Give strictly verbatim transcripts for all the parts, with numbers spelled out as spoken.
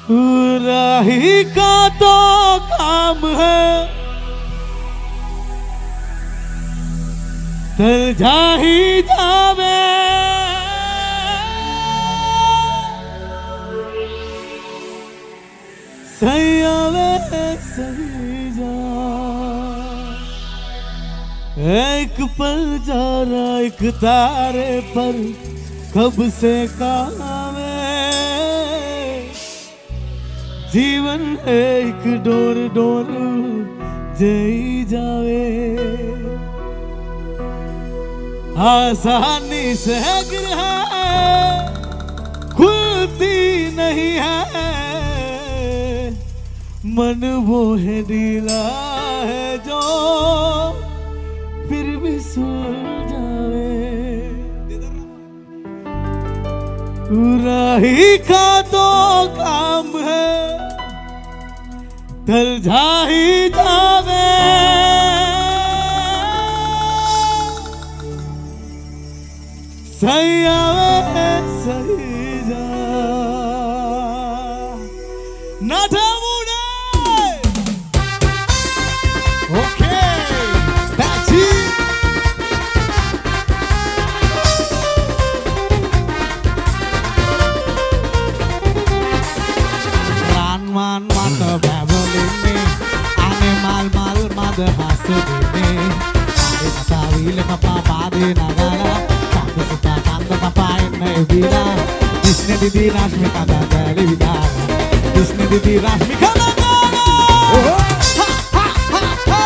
राही का तो काम है तर जा ही जावे सही आवे सही जा एक पल जा रहा एक तारे पर कब से काम है जीवन है एक डोर डोर जई जावे आसानी से गिर खुलती नहीं है मन वो है ढीला है जो फिर भी सुल जावे राही का तो काम है ढल जा ही जावे सही आवे सही जा ना the hospital Tawil papa de nagala Tanto suta tanto papa in vida Disne didi rashmi kada dali vida Disne didi rashmi kada dali Ha ha ha ha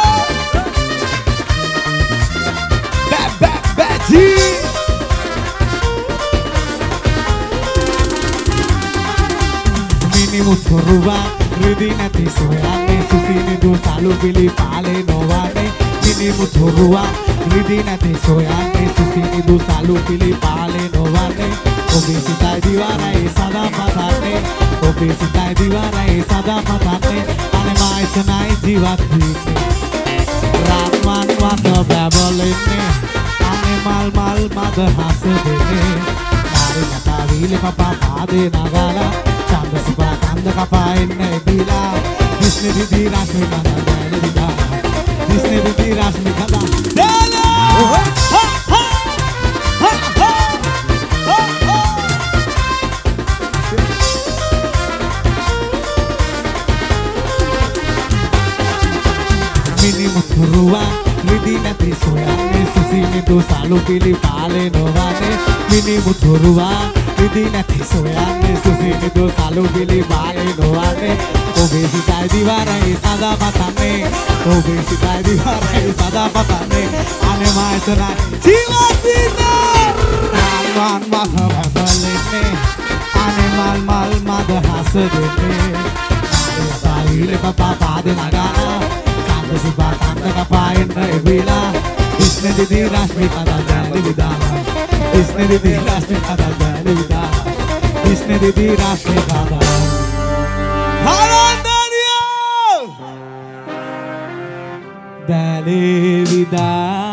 Ba ba ba ji Mini muturuba Ridina tisuane susini du salu pili pale novane Mini muturua Ridina tisuane susini du salu pili pale novane Obesita divana e sada matane Obesita divana e sada matane Ane mai sanai jivatine Ratman wata babalene Ane mal mal mad hasadene Mari nata vile papa pade nagala Chanda suba chanda kapain ne bila Disne didi rashmi kada dali vida Disne didi rashmi kada dali ha ha ha ha ha ha Mini muturua Lidina tisuane susini tu salu pili pale novane Mini muturua Lidina tisuane susini tu salu pili pale novane Obesita divana e sada matane Obesita divana e sada matane Ane mai sana jivatina Ran matha bhagalene Ane mal mal madha hasadene Ane tawile papa pade nagana Tanda suba tanda kapain na evila Disne didi rashmi kada dali vida Disne didi rashmi kada dali vida Disne didi rashmi kada Dali vida